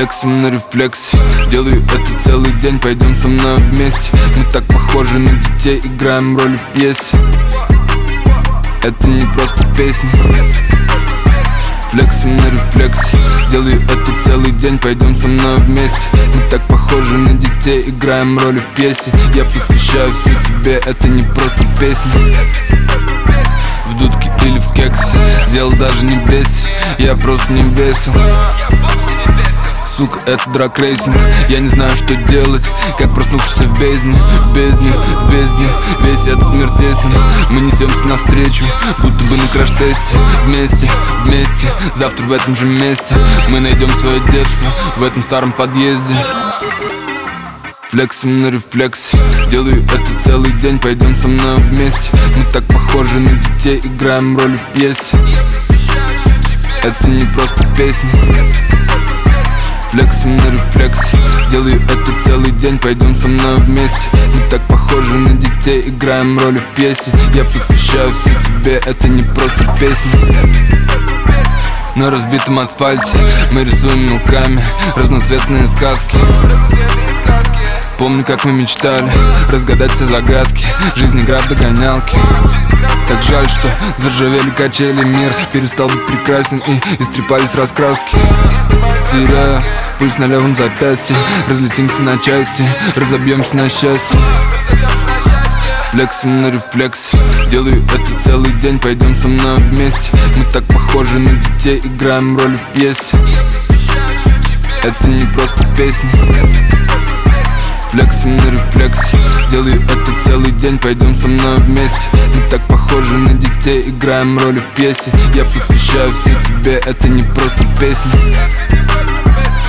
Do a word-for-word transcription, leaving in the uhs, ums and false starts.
Флексим на рефлексе, делаю это целый день, пойдем со мной вместе. Мы так похожи на детей, играем роли в пьесе. Это не просто песня. Флексим на рефлексе, делаю это целый день, пойдем со мной вместе. Мы так похожи на детей, играем роли в пьесе. Я посвящаю все тебе, это не просто песня. В дудке или в кексе, дело даже не бесит, я просто не весел. Сука, это драг-рейсинг, я не знаю, что делать, как проснувшийся в бездне, в бездне, в бездне. Весь этот мир тесен, мы несемся навстречу, будто бы на краш-тесте. Вместе, вместе, завтра в этом же месте мы найдем свое детство в этом старом подъезде. Флексим на рефлексе, делаю это целый день, пойдем со мной вместе. Мы так похожи на детей, играем роли в пьесе. Это не просто песня. Флексим на рефлексе, делаю это целый день, пойдем со мной вместе. Мы так похожи на детей, играем роли в пьесе. Я посвящаю все тебе, это не просто песня. На разбитом асфальте мы рисуем мелками разноцветные сказки. Помню, как мы мечтали разгадать все загадки. Жизнь игра в догонялки. Так жаль, что заржавели качели. Мир перестал быть прекрасен и истрепались раскраски. Теряю пульс на левом запястье, разлетимся на части, разобьемся на счастье. Флексим на рефлексе, делаю это целый день, пойдем со мной вместе. Мы так похожи на детей, играем роли в пьесе. Это не просто песня. Флексим на рефлексе, делаю это целый день, пойдем со мной вместе. Мы так похожи на детей, играем роли в пьесе. Я посвящаю все тебе, это не просто песня.